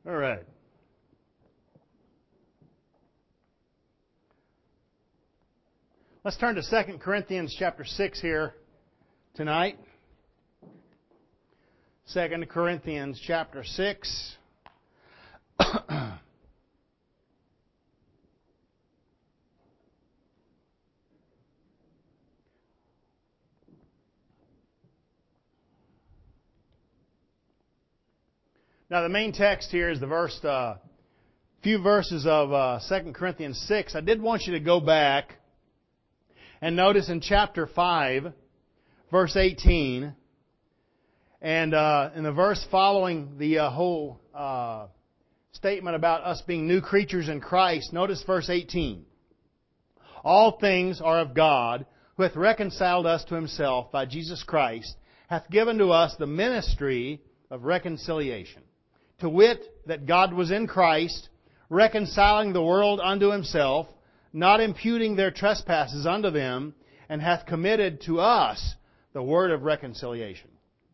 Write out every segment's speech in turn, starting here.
All right. Let's turn to 2 Corinthians chapter 6 here tonight. 2 Corinthians chapter 6. Now, the main text here is the few verses of 2 Corinthians 6. I did want you to go back and notice in chapter 5, verse 18, and in the verse following the whole statement about us being new creatures in Christ, notice verse 18. All things are of God, who hath reconciled us to Himself by Jesus Christ, hath given to us the ministry of reconciliation. To wit, that God was in Christ, reconciling the world unto Himself, not imputing their trespasses unto them, and hath committed to us the word of reconciliation.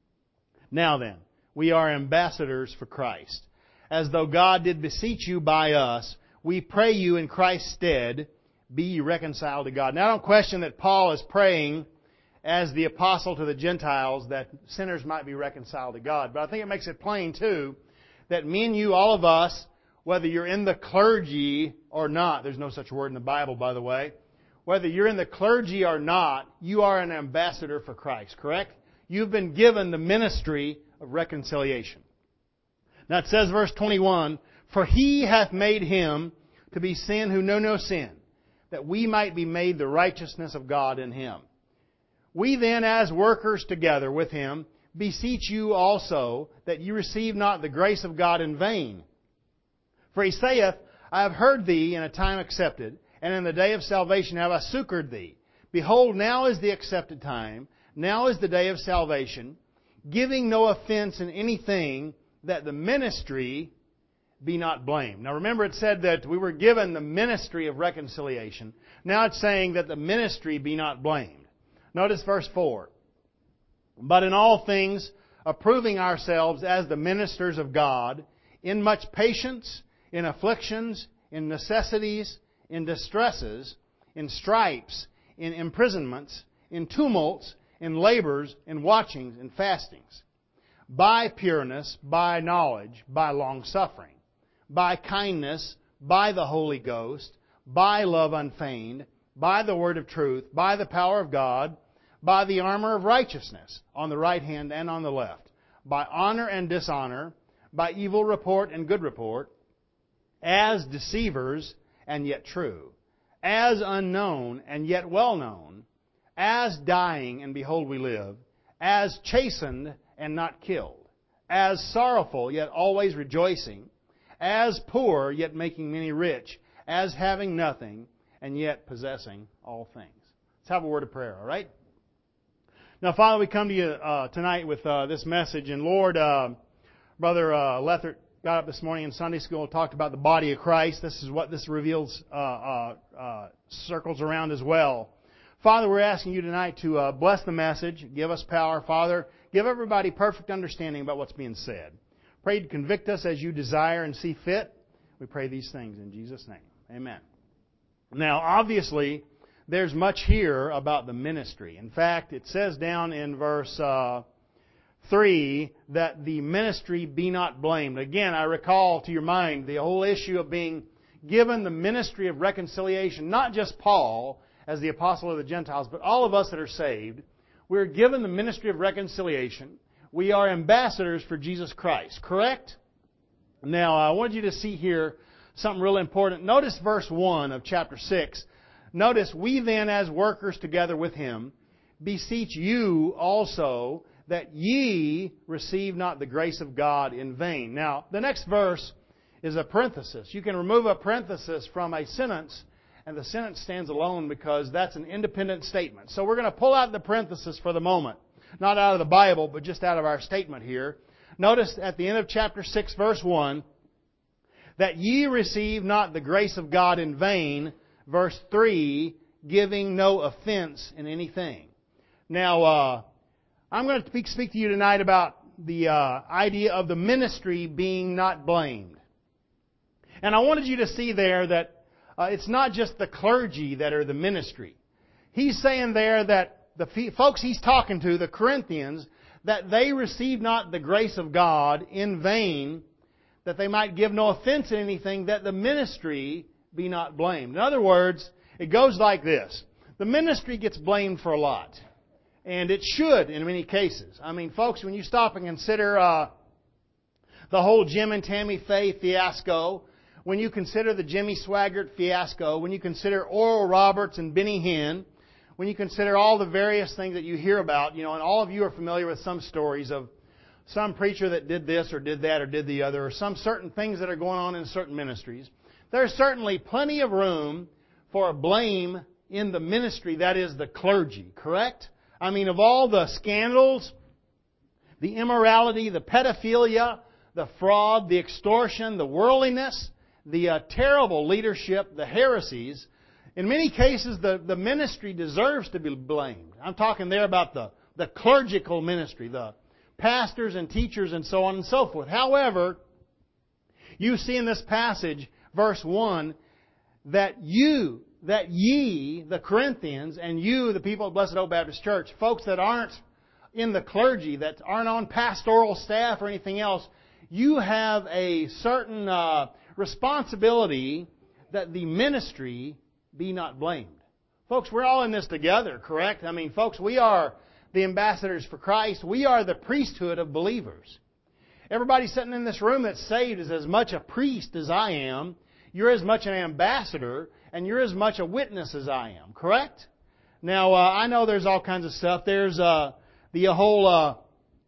Now then, we are ambassadors for Christ. As though God did beseech you by us, we pray you in Christ's stead, be ye reconciled to God. Now, I don't question that Paul is praying as the apostle to the Gentiles that sinners might be reconciled to God. But I think it makes it plain, too, that me and you, all of us, whether you're in the clergy or not, there's no such word in the Bible, by the way, whether you're in the clergy or not, you are an ambassador for Christ, correct? You've been given the ministry of reconciliation. Now it says, verse 21, For He hath made Him to be sin who knew no sin, that we might be made the righteousness of God in Him. We then, as workers together with Him, beseech you also that you receive not the grace of God in vain. For He saith, I have heard thee in a time accepted, and in the day of salvation have I succored thee. Behold, now is the accepted time, now is the day of salvation, giving no offense in anything, that the ministry be not blamed. Now remember, it said that we were given the ministry of reconciliation. Now it's saying that the ministry be not blamed. Notice verse 4. But in all things, approving ourselves as the ministers of God, in much patience, in afflictions, in necessities, in distresses, in stripes, in imprisonments, in tumults, in labors, in watchings, in fastings, by pureness, by knowledge, by longsuffering, by kindness, by the Holy Ghost, by love unfeigned, by the word of truth, by the power of God, by the armor of righteousness, on the right hand and on the left, by honor and dishonor, by evil report and good report, as deceivers and yet true, as unknown and yet well known, as dying and behold we live, as chastened and not killed, as sorrowful yet always rejoicing, as poor yet making many rich, as having nothing and yet possessing all things. Let's have a word of prayer, all right? Now, Father, we come to you tonight with this message. And Lord, Brother Lethert got up this morning in Sunday school and talked about the body of Christ. This is what this reveals, circles around as well. Father, we're asking you tonight to bless the message, give us power. Father, give everybody perfect understanding about what's being said. Pray to convict us as you desire and see fit. We pray these things in Jesus' name. Amen. Now, obviously, there's much here about the ministry. In fact, it says down in verse 3 that the ministry be not blamed. Again, I recall to your mind the whole issue of being given the ministry of reconciliation. Not just Paul as the apostle of the Gentiles, but all of us that are saved. We're given the ministry of reconciliation. We are ambassadors for Jesus Christ. Correct? Now, I want you to see here something really important. Notice verse 1 of chapter 6. Notice, we then as workers together with Him, beseech you also that ye receive not the grace of God in vain. Now, the next verse is a parenthesis. You can remove a parenthesis from a sentence, and the sentence stands alone because that's an independent statement. So we're going to pull out the parenthesis for the moment. Not out of the Bible, but just out of our statement here. Notice at the end of chapter 6, verse 1, that ye receive not the grace of God in vain. Verse 3, giving no offense in anything. Now, I'm going to speak to you tonight about the idea of the ministry being not blamed. And I wanted you to see there that it's not just the clergy that are the ministry. He's saying there that the folks he's talking to, the Corinthians, that they receive not the grace of God in vain, that they might give no offense in anything, that the ministry be not blamed. In other words, it goes like this. The ministry gets blamed for a lot. And it should in many cases. I mean, folks, when you stop and consider the whole Jim and Tammy Faye fiasco, when you consider the Jimmy Swaggart fiasco, when you consider Oral Roberts and Benny Hinn, when you consider all the various things that you hear about, and all of you are familiar with some stories of some preacher that did this or did that or did the other, or some certain things that are going on in certain ministries, there's certainly plenty of room for a blame in the ministry, that is the clergy, correct? I mean, of all the scandals, the immorality, the pedophilia, the fraud, the extortion, the worldliness, the terrible leadership, the heresies, in many cases the ministry deserves to be blamed. I'm talking there about the clerical ministry, the pastors and teachers and so on and so forth. However, you see in this passage, verse 1, that ye, the Corinthians, and you, the people of Blessed Hope Baptist Church, folks that aren't in the clergy, that aren't on pastoral staff or anything else, you have a certain responsibility that the ministry be not blamed. Folks, we're all in this together, correct? I mean, folks, we are the ambassadors for Christ. We are the priesthood of believers. Everybody sitting in this room that's saved is as much a priest as I am. You're as much an ambassador, and you're as much a witness as I am, correct? Now, I know there's all kinds of stuff. There's the whole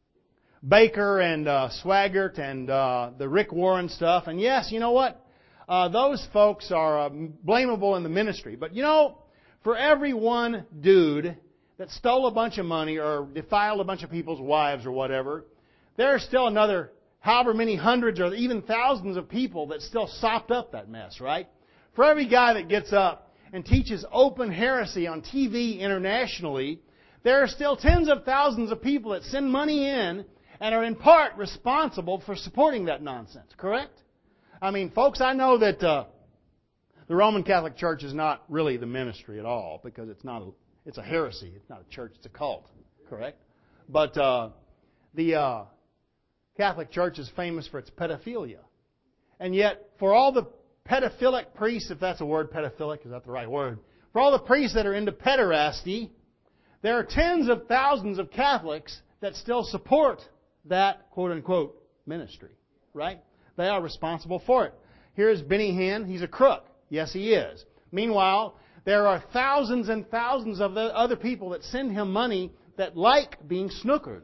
Baker and Swaggart and the Rick Warren stuff. And yes, you know what? Those folks are blamable in the ministry. But for every one dude that stole a bunch of money or defiled a bunch of people's wives or whatever, there's still another however many hundreds or even thousands of people that still sopped up that mess, right? For every guy that gets up and teaches open heresy on TV internationally, there are still tens of thousands of people that send money in and are in part responsible for supporting that nonsense, correct? I mean, folks, I know that the Roman Catholic Church is not really the ministry at all because it's a heresy. It's not a church, it's a cult, correct? But the Catholic Church is famous for its pedophilia. And yet, for all the pedophilic priests, if that's a word, pedophilic, is that the right word? For all the priests that are into pederasty, there are tens of thousands of Catholics that still support that quote-unquote ministry, right? They are responsible for it. Here's Benny Hinn. He's a crook. Yes, he is. Meanwhile, there are thousands and thousands of other people that send him money that like being snookered.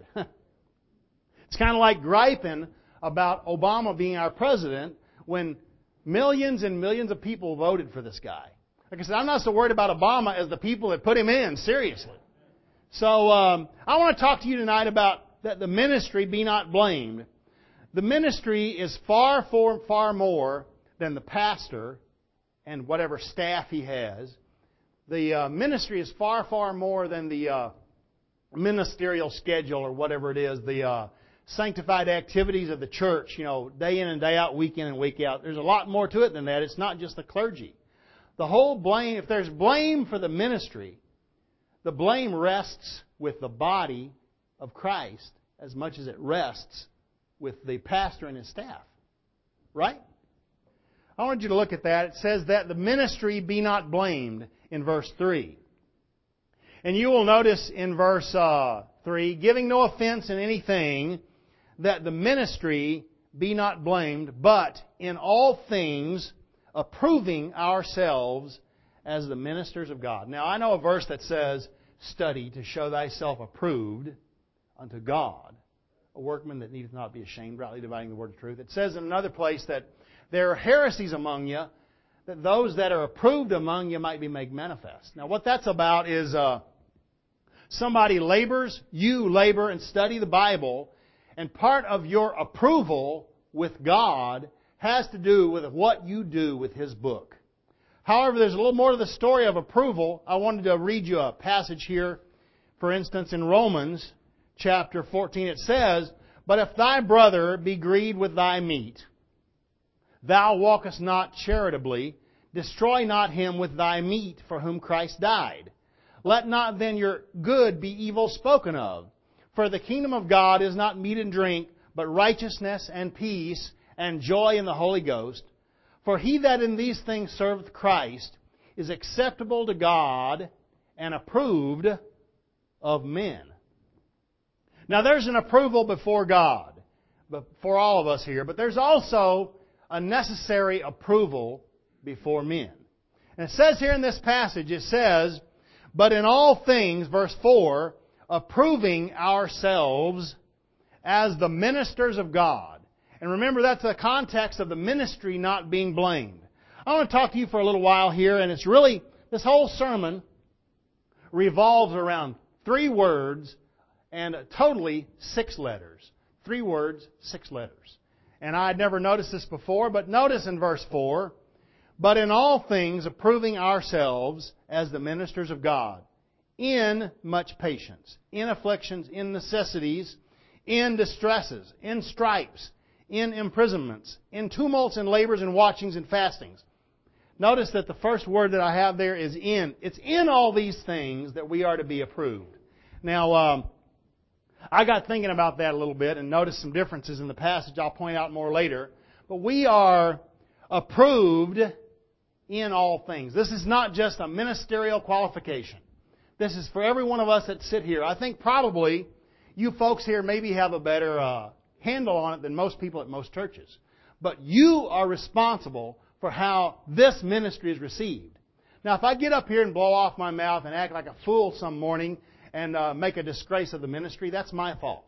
It's kind of like griping about Obama being our president when millions and millions of people voted for this guy. Like I said, I'm not so worried about Obama as the people that put him in, seriously. So I want to talk to you tonight about that the ministry be not blamed. The ministry is far more than the pastor and whatever staff he has. The ministry is far more than the ministerial schedule or whatever it is, the sanctified activities of the church, day in and day out, week in and week out. There's a lot more to it than that. It's not just the clergy. The whole blame, if there's blame for the ministry, the blame rests with the body of Christ as much as it rests with the pastor and his staff. Right? I want you to look at that. It says that the ministry be not blamed in verse 3. And you will notice in verse 3, giving no offense in anything, that the ministry be not blamed, but in all things approving ourselves as the ministers of God. Now, I know a verse that says, study to show thyself approved unto God, a workman that needeth not be ashamed, rightly dividing the word of truth. It says in another place that there are heresies among you, that those that are approved among you might be made manifest. Now, what that's about is somebody labors, you labor and study the Bible, and part of your approval with God has to do with what you do with His book. However, there's a little more to the story of approval. I wanted to read you a passage here. For instance, in Romans chapter 14, it says, but if thy brother be grieved with thy meat, Thou walkest not charitably. Destroy not him with thy meat for whom Christ died. Let not then your good be evil spoken of. For the kingdom of God is not meat and drink, but righteousness and peace and joy in the Holy Ghost. For he that in these things serveth Christ is acceptable to God and approved of men. Now there's an approval before God, for all of us here, but there's also a necessary approval before men. And it says here in this passage, it says, but in all things, verse 4, approving ourselves as the ministers of God. And remember, that's the context of the ministry not being blamed. I want to talk to you for a little while here, and it's really, this whole sermon revolves around 3 words and totally 6 letters. 3 words, 6 letters. And I had never noticed this before, but notice in verse 4, but in all things approving ourselves as the ministers of God, in much patience, in afflictions, in necessities, in distresses, in stripes, in imprisonments, in tumults and labors and watchings and fastings. Notice that the first word that I have there is in. It's in all these things that we are to be approved. Now, I got thinking about that a little bit and noticed some differences in the passage. I'll point out more later. But we are approved in all things. This is not just a ministerial qualification. This is for every one of us that sit here. I think probably you folks here maybe have a better handle on it than most people at most churches. But you are responsible for how this ministry is received. Now, if I get up here and blow off my mouth and act like a fool some morning and make a disgrace of the ministry, that's my fault.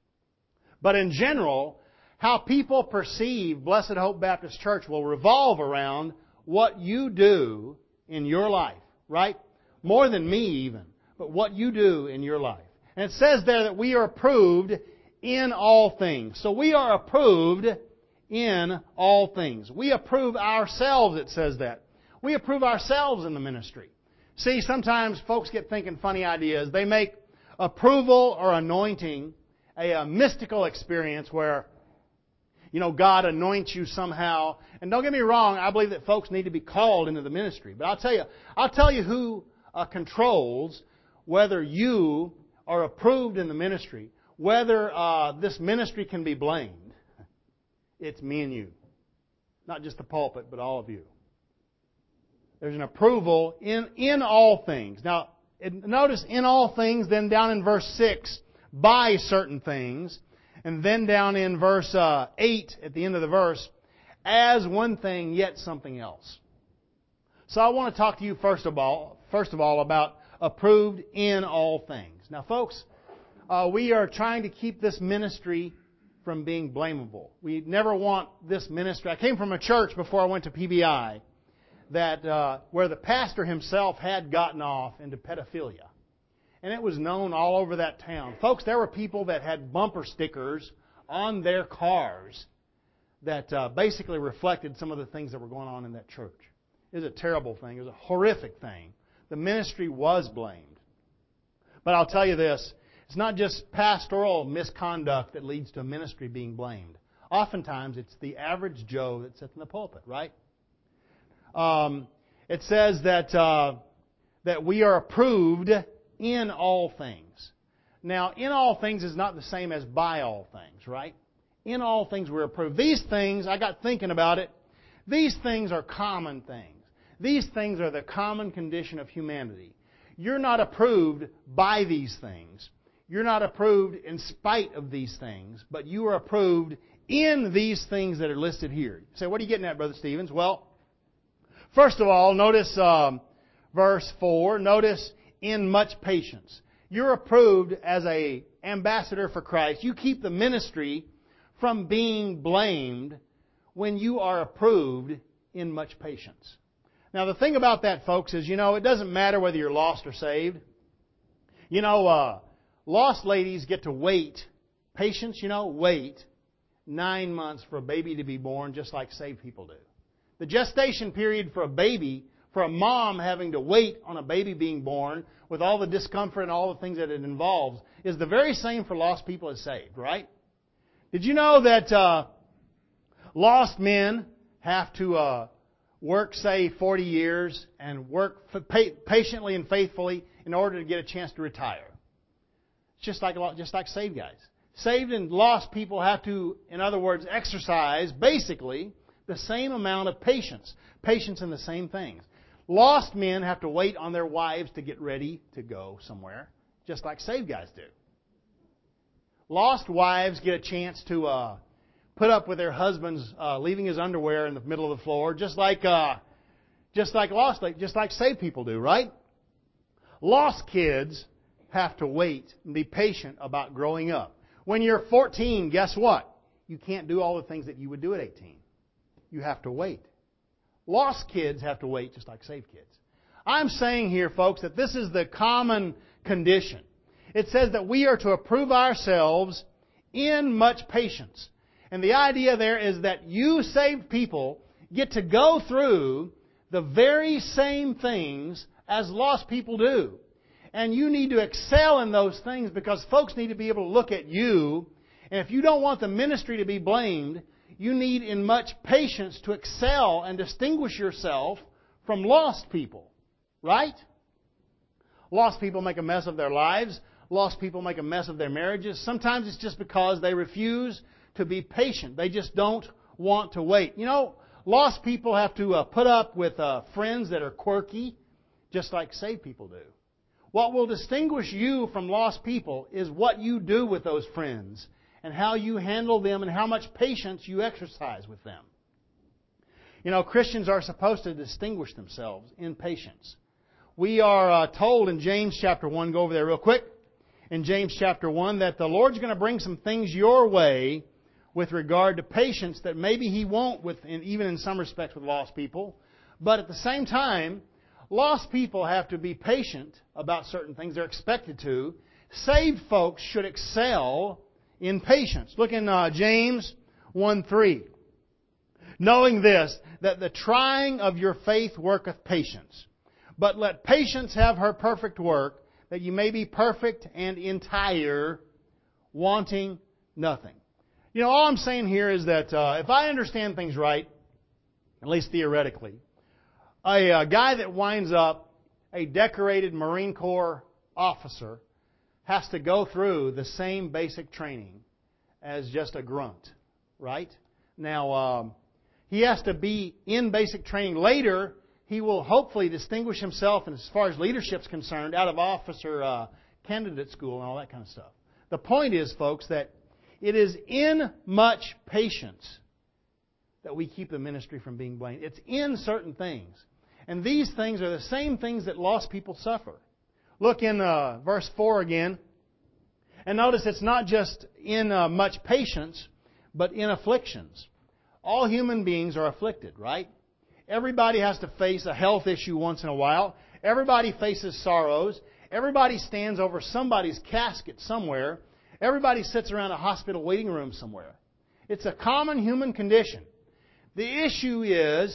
But in general, how people perceive Blessed Hope Baptist Church will revolve around what you do in your life, right? More than me even, but what you do in your life. And it says there that we are approved in all things. So we are approved in all things. We approve ourselves, it says that. We approve ourselves in the ministry. See, sometimes folks get thinking funny ideas. They make approval or anointing a mystical experience where, God anoints you somehow. And don't get me wrong, I believe that folks need to be called into the ministry. But I'll tell you who controls whether you are approved in the ministry, whether this ministry can be blamed. It's me and you. Not just the pulpit, but all of you. There's an approval in all things. Now, notice in all things, then down in verse 6, by certain things. And then down in verse 8, at the end of the verse, as one thing, yet something else. So I want to talk to you first of all about approved in all things. Now, folks, we are trying to keep this ministry from being blamable. We never want this ministry. I came from a church before I went to PBI that where the pastor himself had gotten off into pedophilia. And it was known all over that town. Folks, there were people that had bumper stickers on their cars that basically reflected some of the things that were going on in that church. It was a terrible thing. It was a horrific thing. The ministry was blamed. But I'll tell you this, it's not just pastoral misconduct that leads to a ministry being blamed. Oftentimes, it's the average Joe that sits in the pulpit, right? It says that we are approved in all things. Now, in all things is not the same as by all things, right? In all things we're approved. These things, I got thinking about it, these things are common things. These things are the common condition of humanity. You're not approved by these things. You're not approved in spite of these things, but you are approved in these things that are listed here. You say, what are you getting at, Brother Stevens? Well, first of all, notice verse 4. Notice in much patience. You're approved as an ambassador for Christ. You keep the ministry from being blamed when you are approved in much patience. Now, the thing about that, folks, is, it doesn't matter whether you're lost or saved. Lost ladies get to wait. Patience, wait 9 months for a baby to be born, just like saved people do. The gestation period for a baby, for a mom having to wait on a baby being born with all the discomfort and all the things that it involves, is the very same for lost people as saved, right? Did you know that lost men have to work, say, 40 years and work patiently and faithfully in order to get a chance to retire. It's just like saved guys. Saved and lost people have to, in other words, exercise basically the same amount of patience. Patience in the same things. Lost men have to wait on their wives to get ready to go somewhere, just like saved guys do. Lost wives get a chance to put up with their husbands leaving his underwear in the middle of the floor, just like saved people do, right? Lost kids have to wait and be patient about growing up. When you're 14, guess what? You can't do all the things that you would do at 18. You have to wait. Lost kids have to wait just like saved kids. I'm saying here, folks, that this is the common condition. It says that we are to approve ourselves in much patience. And the idea there is that you saved people get to go through the very same things as lost people do. And you need to excel in those things because folks need to be able to look at you. And if you don't want the ministry to be blamed, you need in much patience to excel and distinguish yourself from lost people. Right? Lost people make a mess of their lives. Lost people make a mess of their marriages. Sometimes it's just because they refuse to be patient. They just don't want to wait. You know, lost people have to put up with friends that are quirky, just like saved people do. What will distinguish you from lost people is what you do with those friends and how you handle them and how much patience you exercise with them. You know, Christians are supposed to distinguish themselves in patience. We are told in James chapter 1, go over there real quick, in James chapter 1, that the Lord's going to bring some things your way with regard to patience that maybe He won't, even in some respects with lost people. But at the same time, lost people have to be patient about certain things. They're expected to. Saved folks should excel in patience. Look in James 1:3. Knowing this, that the trying of your faith worketh patience. But let patience have her perfect work, that you may be perfect and entire, wanting nothing. You know, all I'm saying here is that if I understand things right, at least theoretically, a guy that winds up a decorated Marine Corps officer has to go through the same basic training as just a grunt, right? Now, he has to be in basic training. Later, he will hopefully distinguish himself, and as far as leadership's concerned, out of officer candidate school and all that kind of stuff. The point is, folks, that it is in much patience that we keep the ministry from being blamed. It's in certain things. And these things are the same things that lost people suffer. Look in verse 4 again. And notice it's not just in much patience, but in afflictions. All human beings are afflicted, right? Everybody has to face a health issue once in a while. Everybody faces sorrows. Everybody stands over somebody's casket somewhere. Everybody sits around a hospital waiting room somewhere. It's a common human condition. The issue is,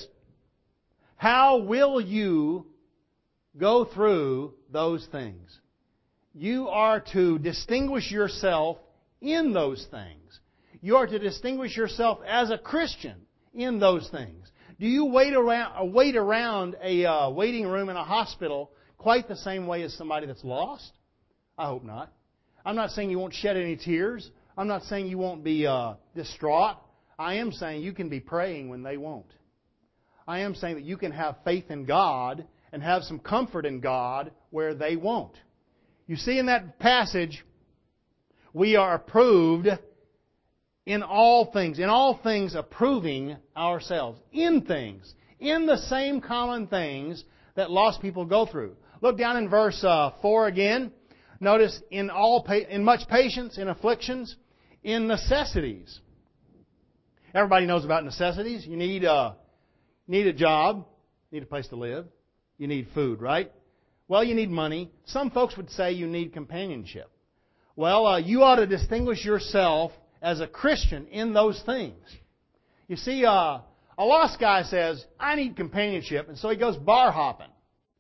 how will you go through those things? You are to distinguish yourself in those things. You are to distinguish yourself as a Christian in those things. Do you wait around a waiting room in a hospital quite the same way as somebody that's lost? I hope not. I'm not saying you won't shed any tears. I'm not saying you won't be distraught. I am saying you can be praying when they won't. I am saying that you can have faith in God and have some comfort in God where they won't. You see in that passage, we are approved in all things approving ourselves, in things, in the same common things that lost people go through. Look down in verse 4 again. Notice in much patience, in afflictions, in necessities. Everybody knows about necessities. You need a job, you need a place to live, you need food, right? Well, you need money. Some folks would say you need companionship. Well, you ought to distinguish yourself as a Christian in those things. You see, a lost guy says, I need companionship, and so he goes bar hopping.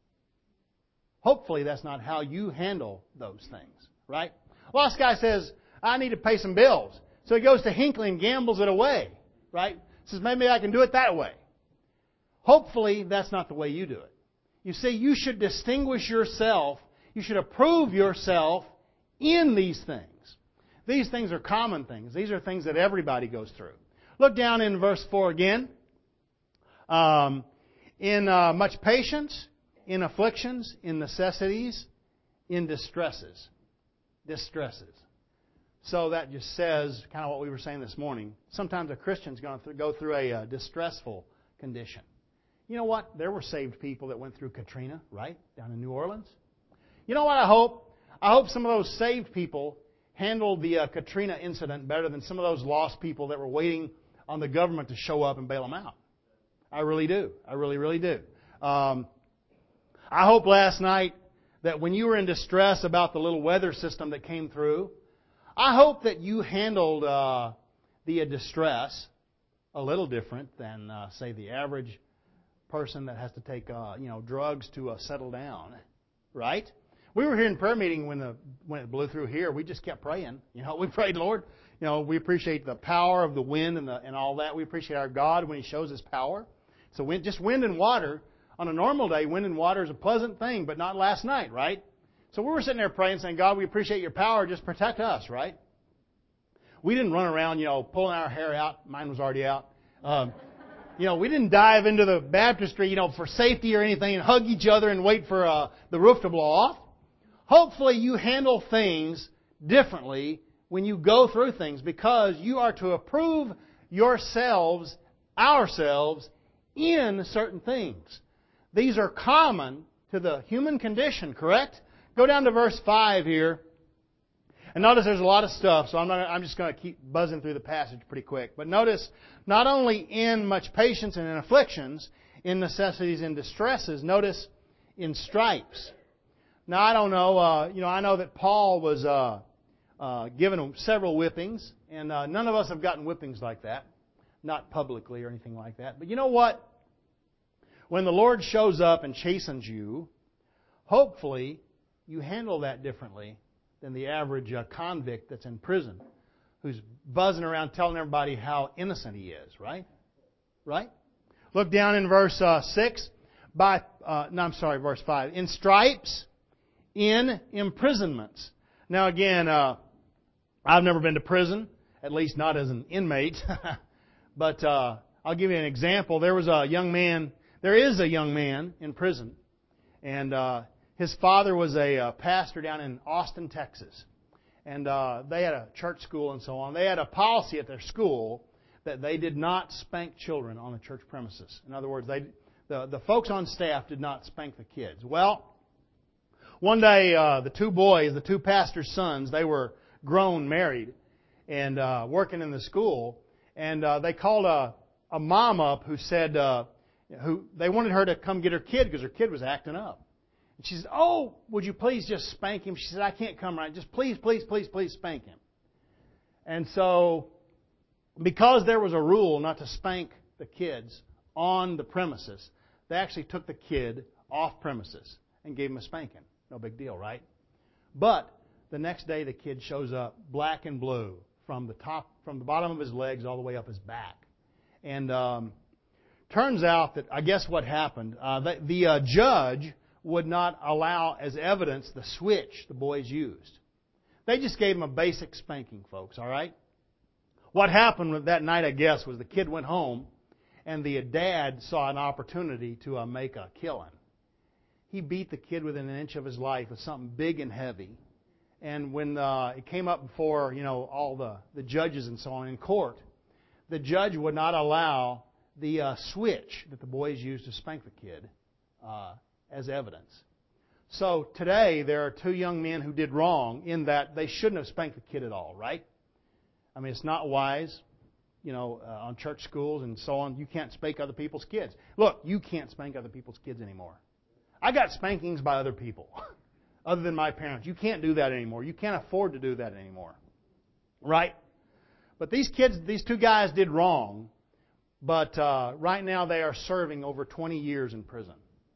Hopefully that's not how you handle those things, right? A lost guy says, I need to pay some bills. So he goes to Hinckley and gambles it away, right? Says, maybe I can do it that way. Hopefully, that's not the way you do it. You see, you should distinguish yourself. You should approve yourself in these things. These things are common things. These are things that everybody goes through. Look down in verse 4 again. In much patience, in afflictions, in necessities, in distresses. Distresses. So that just says kind of what we were saying this morning. Sometimes a Christian's going to go through a distressful condition. You know what? There were saved people that went through Katrina, right? Down in New Orleans. You know what I hope? I hope some of those saved people handled the Katrina incident better than some of those lost people that were waiting on the government to show up and bail them out. I really do. I really, really do. I hope last night that when you were in distress about the little weather system that came through, I hope that you handled the distress a little different than, say, the average person that has to take, drugs to settle down, right? We were here in prayer meeting when it blew through here. We just kept praying. We prayed, Lord. We appreciate the power of the wind and all that. We appreciate our God when He shows His power. So wind and water. On a normal day, wind and water is a pleasant thing, but not last night, right? So we were sitting there praying, saying, God, we appreciate Your power. Just protect us, right? We didn't run around, pulling our hair out. Mine was already out. We didn't dive into the baptistry, for safety or anything and hug each other and wait for the roof to blow off. Hopefully you handle things differently when you go through things because you are to approve ourselves, in certain things. These are common to the human condition, correct? Go down to verse 5 here. And notice there's a lot of stuff, so I'm just going to keep buzzing through the passage pretty quick. But notice, not only in much patience and in afflictions, in necessities and distresses, notice in stripes. Now, I don't know, I know that Paul was given several whippings, and none of us have gotten whippings like that. Not publicly or anything like that. But you know what? When the Lord shows up and chastens you, hopefully you handle that differently than the average convict that's in prison who's buzzing around telling everybody how innocent he is, right? Right? Look down in verse 6. Verse 5. In stripes, in imprisonments. Now again, I've never been to prison, at least not as an inmate. But I'll give you an example. There is a young man in prison, and his father was a pastor down in Austin, Texas. And they had a church school and so on. They had a policy at their school that they did not spank children on the church premises. In other words, the folks on staff did not spank the kids. Well, one day the two pastors' sons, they were grown, married, and working in the school. And they called a mom up who said they wanted her to come get her kid because her kid was acting up. And she said, "Oh, would you please just spank him?" She said, "I can't come right. Just please spank him." And so, because there was a rule not to spank the kids on the premises, they actually took the kid off premises and gave him a spanking. No big deal, right? But the next day the kid shows up black and blue from the bottom of his legs all the way up his back. And turns out that, I guess what happened, the judge would not allow as evidence the switch the boys used. They just gave him a basic spanking, folks, all right? What happened that night, I guess, was the kid went home and the dad saw an opportunity to make a killing. He beat the kid within an inch of his life with something big and heavy. And when it came up before, all the judges and so on in court, the judge would not allow the switch that the boys used to spank the kid as evidence. So today there are two young men who did wrong in that they shouldn't have spanked the kid at all, right? I mean, it's not wise, on church schools and so on. You can't spank other people's kids. Look, you can't spank other people's kids anymore. I got spankings by other people, other than my parents. You can't do that anymore. You can't afford to do that anymore, right? But these two guys did wrong, but right now they are serving over 20 years in prison.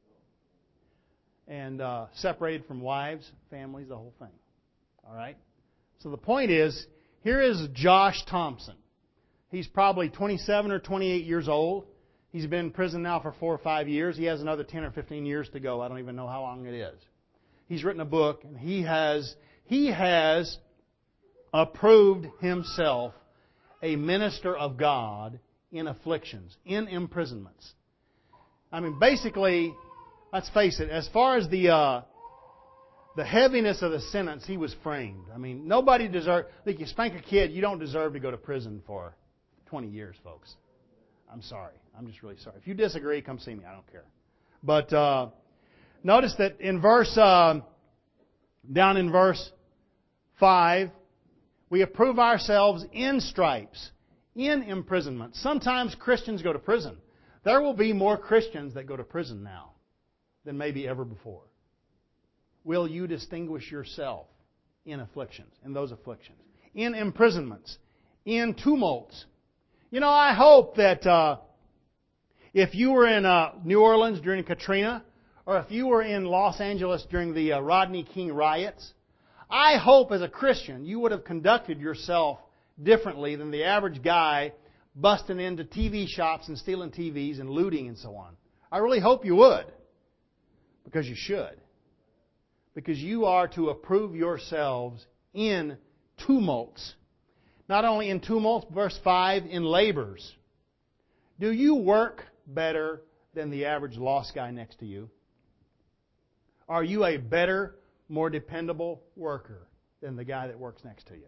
And separated from wives, families, the whole thing. All right? So the point is, here is Josh Thompson. He's probably 27 or 28 years old. He's been in prison now for 4 or 5 years. He has another 10 or 15 years to go. I don't even know how long it is. He's written a book, and he has approved himself a minister of God in afflictions, in imprisonments. I mean, basically, let's face it, as far as the heaviness of the sentence, he was framed. I mean, nobody deserves... Like, you spank a kid, you don't deserve to go to prison for 20 years, folks. I'm sorry. I'm just really sorry. If you disagree, come see me. I don't care. But notice that in down in verse 5, we approve ourselves in stripes, in imprisonment. Sometimes Christians go to prison. There will be more Christians that go to prison now than maybe ever before. Will you distinguish yourself in afflictions, in those afflictions, in imprisonments, in tumults? You know, I hope that if you were in New Orleans during Katrina, or if you were in Los Angeles during the Rodney King riots, I hope as a Christian you would have conducted yourself differently than the average guy busting into TV shops and stealing TVs and looting and so on. I really hope you would, because you should. Because you are to approve yourselves in tumults. Not only in tumults, verse 5, in labors. Do you work better than the average lost guy next to you? Are you a better, more dependable worker than the guy that works next to you?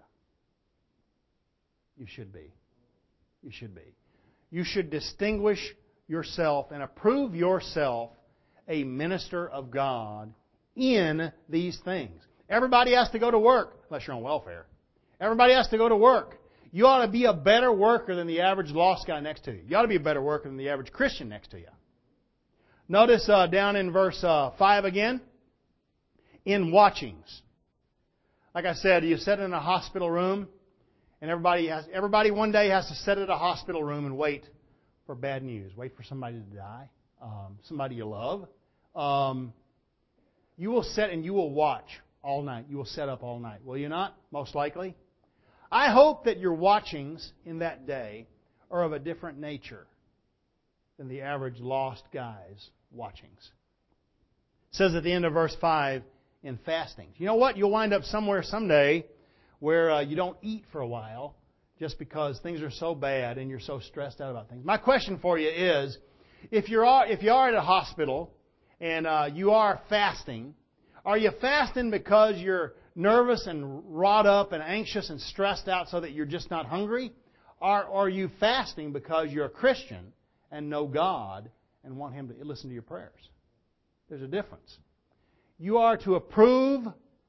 You should be. You should be. You should distinguish yourself and approve yourself a minister of God in these things. Everybody has to go to work, unless you're on welfare. Everybody has to go to work. You ought to be a better worker than the average lost guy next to you. You ought to be a better worker than the average Christian next to you. Notice down in verse 5 again, in watchings. Like I said, you sit in a hospital room, and everybody one day has to sit at a hospital room and wait for bad news. Wait for somebody to die, somebody you love. You will sit and you will watch all night. You will sit up all night. Will you not? Most likely. I hope that your watchings in that day are of a different nature than the average lost guy's watchings. It says at the end of verse 5, in fasting. You know what? You'll wind up somewhere someday where you don't eat for a while just because things are so bad and you're so stressed out about things. My question for you is, if you are at a hospital and you are fasting, are you fasting because you're nervous and wrought up and anxious and stressed out so that you're just not hungry? Or are you fasting because you're a Christian and know God and want Him to listen to your prayers? There's a difference. We are to approve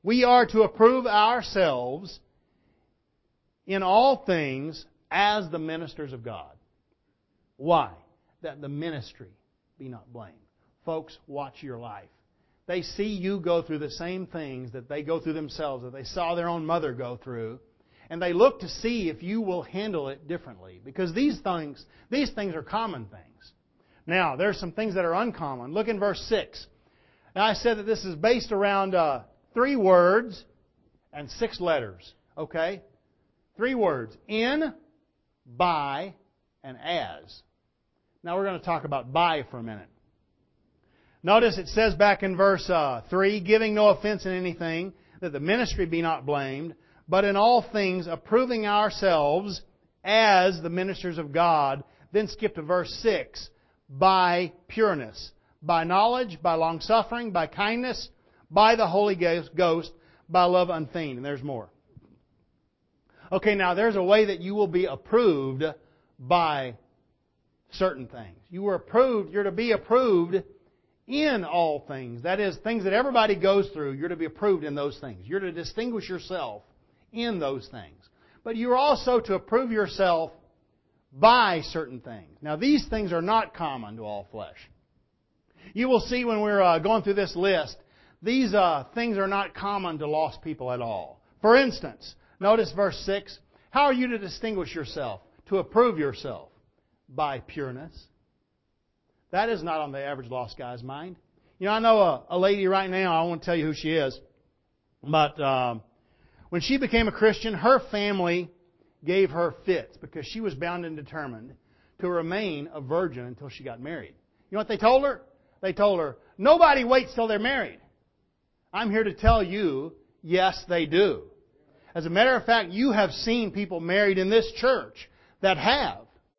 ourselves in all things as the ministers of God. Why? That the ministry be not blamed. Folks, watch your life. They see you go through the same things that they go through themselves, that they saw their own mother go through, and they look to see if you will handle it differently. Because these things are common things. Now, there's some things that are uncommon. Look in verse 6. Now, I said that this is based around 3 words and 6 letters. Okay? 3 words. In, by, and as. Now, we're going to talk about by for a minute. Notice it says back in verse 3, giving no offense in anything, that the ministry be not blamed, but in all things approving ourselves as the ministers of God. Then skip to verse 6, by pureness, by knowledge, by long-suffering, by kindness, by the Holy Ghost, by love unfeigned. And there's more. Okay, now there's a way that you will be approved by certain things. You're to be approved in all things. That is, things that everybody goes through, you're to be approved in those things. You're to distinguish yourself in those things. But you're also to approve yourself by certain things. Now, these things are not common to all flesh. You will see when we're going through this list, these things are not common to lost people at all. For instance, notice verse 6. How are you to distinguish yourself, to approve yourself? By pureness. That is not on the average lost guy's mind. You know, I know a lady right now, I won't tell you who she is, but when she became a Christian, her family gave her fits because she was bound and determined to remain a virgin until she got married. You know what they told her? They told her, nobody waits till they're married. I'm here to tell you, yes, they do. As a matter of fact, you have seen people married in this church that have.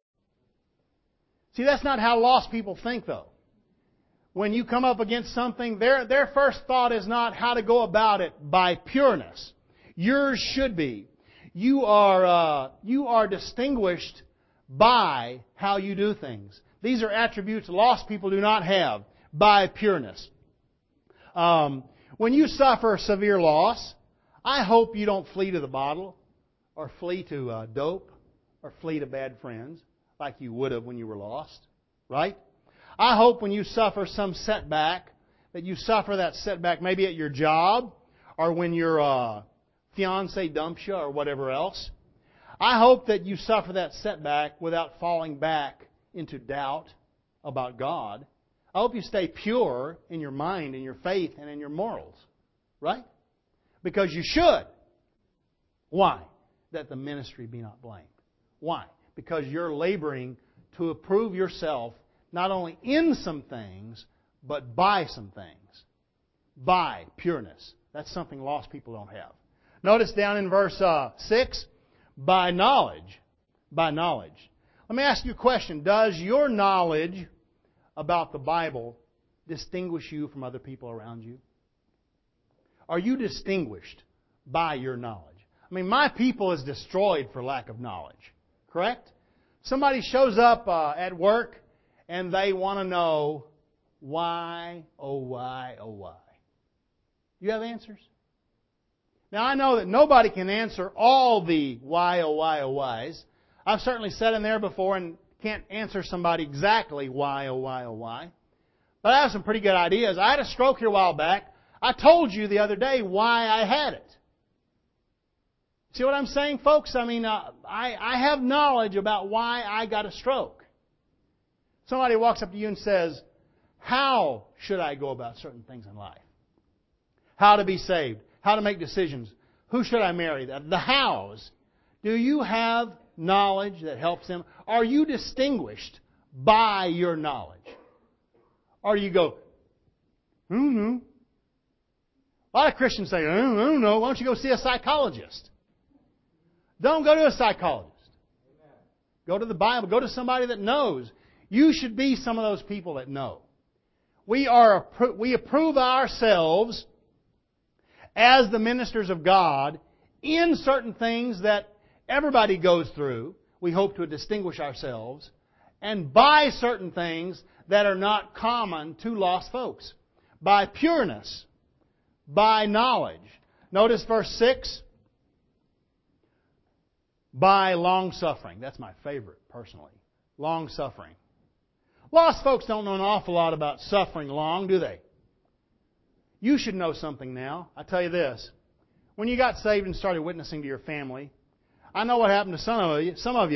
See, that's not how lost people think, though. When you come up against something, their first thought is not how to go about it by pureness. Yours should be. You are distinguished by how you do things. These are attributes lost people do not have by pureness. When you suffer severe loss, I hope you don't flee to the bottle or flee to dope or flee to bad friends like you would have when you were lost. Right? I hope when you suffer some setback, that you suffer that setback maybe at your job or when your fiancé dumps you or whatever else. I hope that you suffer that setback without falling back into doubt about God. I hope you stay pure in your mind, in your faith, and in your morals. Right? Because you should. Why? That the ministry be not blamed. Why? Because you're laboring to approve yourself not only in some things, but by some things. By pureness. That's something lost people don't have. Notice down in verse 6, by knowledge. By knowledge. Let me ask you a question. Does your knowledge about the Bible distinguish you from other people around you? Are you distinguished by your knowledge? I mean, my people is destroyed for lack of knowledge. Correct? Somebody shows up at work and they want to know why, oh why, oh why. Do you have answers? Now I know that nobody can answer all the why, oh why, oh whys. I've certainly sat in there before and can't answer somebody exactly why, oh why, oh why. But I have some pretty good ideas. I had a stroke here a while back. I told you the other day why I had it. See what I'm saying, folks? I mean, I have knowledge about why I got a stroke. Somebody walks up to you and says, how should I go about certain things in life? How to be saved? How to make decisions? Who should I marry? The hows. Do you have knowledge that helps them? Are you distinguished by your knowledge? Or do you go, no. A lot of Christians say, I don't know. Why don't you go see a psychologist? Don't go to a psychologist. Go to the Bible. Go to somebody that knows. You should be some of those people that know. We approve ourselves as the ministers of God in certain things that everybody goes through. We hope to distinguish ourselves. And by certain things that are not common to lost folks. By pureness. By knowledge. Notice verse 6. By long-suffering. That's my favorite, personally. Long-suffering. Lost folks don't know an awful lot about suffering long, do they? You should know something now. I tell you this. When you got saved and started witnessing to your family, I know what happened to some of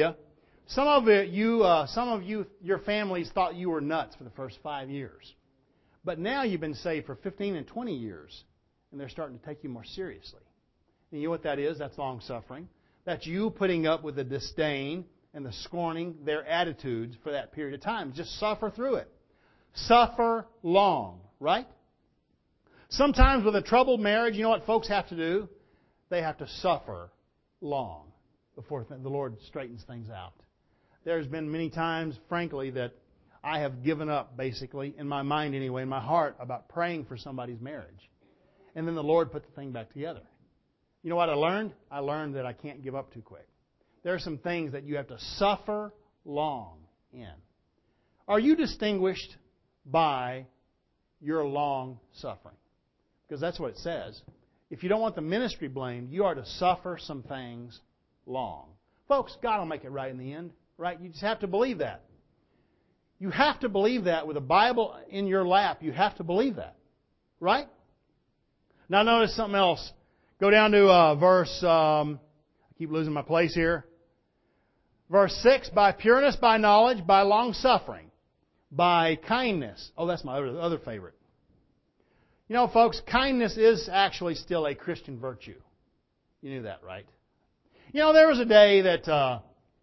you, your families thought you were nuts for the first 5 years. But now you've been saved for 15 and 20 years, and they're starting to take you more seriously. And you know what that is? That's long-suffering. That's you putting up with the disdain and the scorning their attitudes for that period of time. Just suffer through it. Suffer long, right? Sometimes with a troubled marriage, you know what folks have to do? They have to suffer long before the Lord straightens things out. There's been many times, frankly, that I have given up, basically, in my mind anyway, in my heart, about praying for somebody's marriage. And then the Lord put the thing back together. You know what I learned? I learned that I can't give up too quick. There are some things that you have to suffer long in. Are you distinguished by your long suffering? Because that's what it says. If you don't want the ministry blamed, you are to suffer some things long. Folks, God will make it right in the end. Right? You just have to believe that. You have to believe that with a Bible in your lap. You have to believe that. Right? Now notice something else. Go down to verse, I keep losing my place here. Verse 6, by pureness, by knowledge, by long-suffering, by kindness. Oh, that's my other favorite. You know, folks, kindness is actually still a Christian virtue. You knew that, right? You know, there was a day that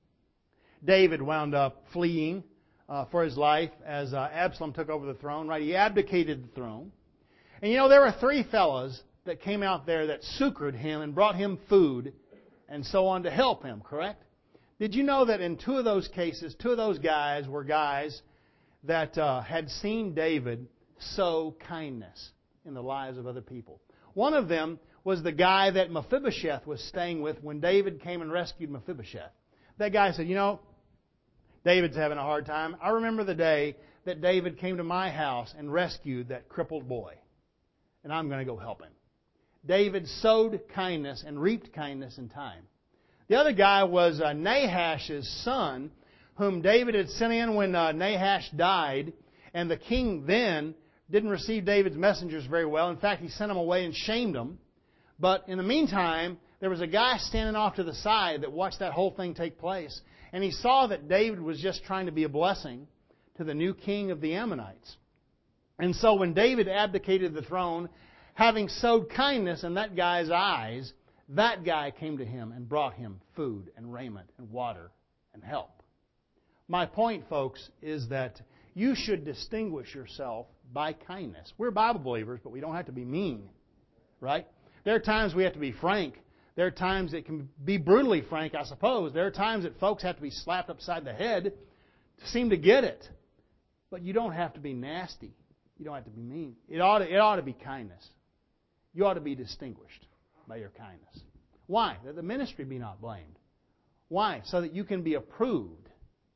David wound up fleeing for his life as Absalom took over the throne, right? He abdicated the throne. And you know, there were three fellas that came out there that succored him and brought him food and so on to help him, correct? Did you know that in two of those cases, two of those guys were guys that had seen David sow kindness in the lives of other people? One of them was the guy that Mephibosheth was staying with when David came and rescued Mephibosheth. That guy said, you know, David's having a hard time. I remember the day that David came to my house and rescued that crippled boy. And I'm going to go help him. David sowed kindness and reaped kindness in time. The other guy was Nahash's son, whom David had sent in when Nahash died. And the king then didn't receive David's messengers very well. In fact, he sent them away and shamed them. But in the meantime, there was a guy standing off to the side that watched that whole thing take place. And he saw that David was just trying to be a blessing to the new king of the Ammonites. And so when David abdicated the throne, having sowed kindness in that guy's eyes, that guy came to him and brought him food and raiment and water and help. My point, folks, is that you should distinguish yourself by kindness. We're Bible believers, but we don't have to be mean, right? There are times we have to be frank. There are times it can be brutally frank, I suppose. There are times that folks have to be slapped upside the head to seem to get it. But you don't have to be nasty. You don't have to be mean. It ought to be kindness. You ought to be distinguished by your kindness. Why? That the ministry be not blamed. Why? So that you can be approved.